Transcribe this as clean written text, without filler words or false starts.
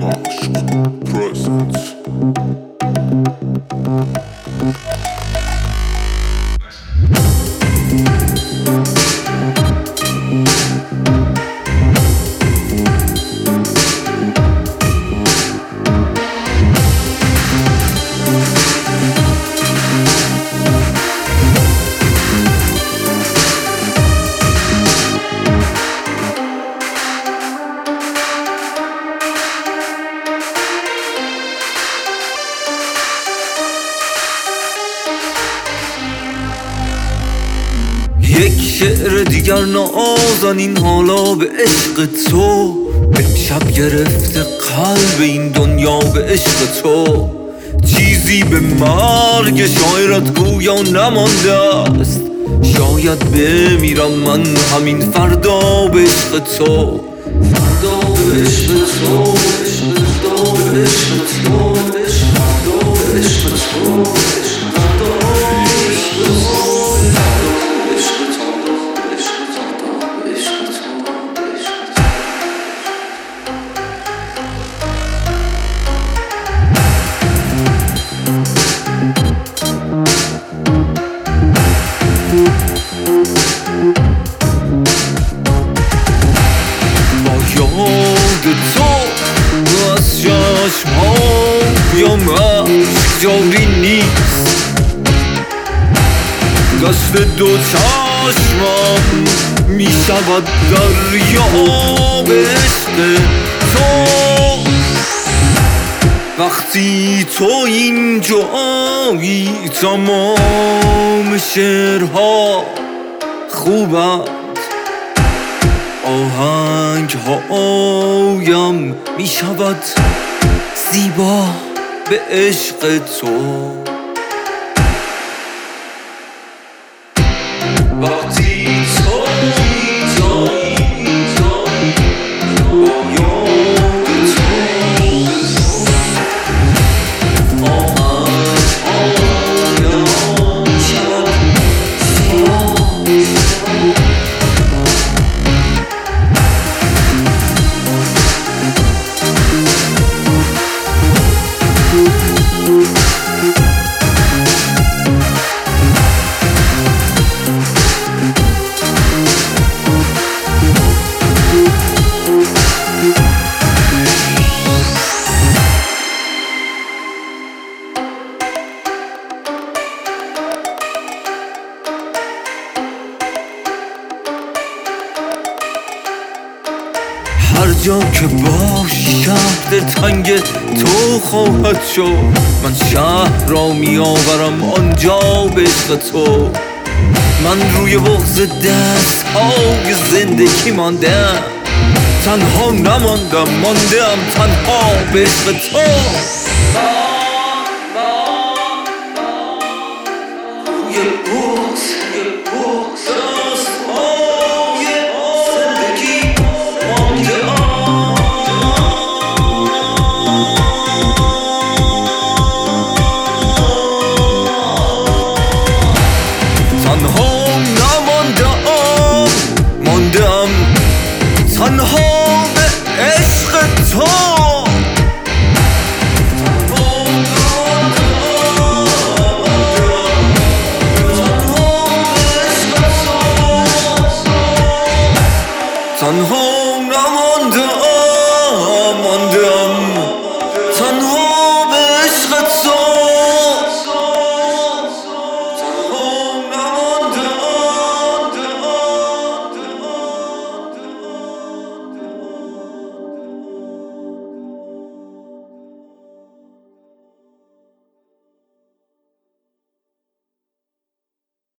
Presence. یک شعر دیگر نازنین حالا به عشق تو، امشب گرفته قلب این دنیا به عشق تو. چیزی به مرگ شاعرت گویا نمانده است، شاید بمیرم من همین فردا به عشق تو. فردا به عشق تو، عشق تو، عشق تو، عشق تو، عشق تو، یاد تو از چشمهایم عشق جاری نیست، دست دو چشمم می شود دریا به عشق تو. وقتی تو اینجایی تمام شعرها خوبند، آهنگ هایم می شود زیبا به عشق تو. وقتی تو اینجایی با یاد تو، آهنگ هایم می شود زیبا. هر جا که باشی شهر تنگ تو خواهد شد، من شهر را می آورم آنجا به عشق تو. من روی بغض دست های زندگی ماندم، تنها نماندم، ماندم تنها به عشق تو. روی بغض دست های زندگی تنها به عشق تو. تنها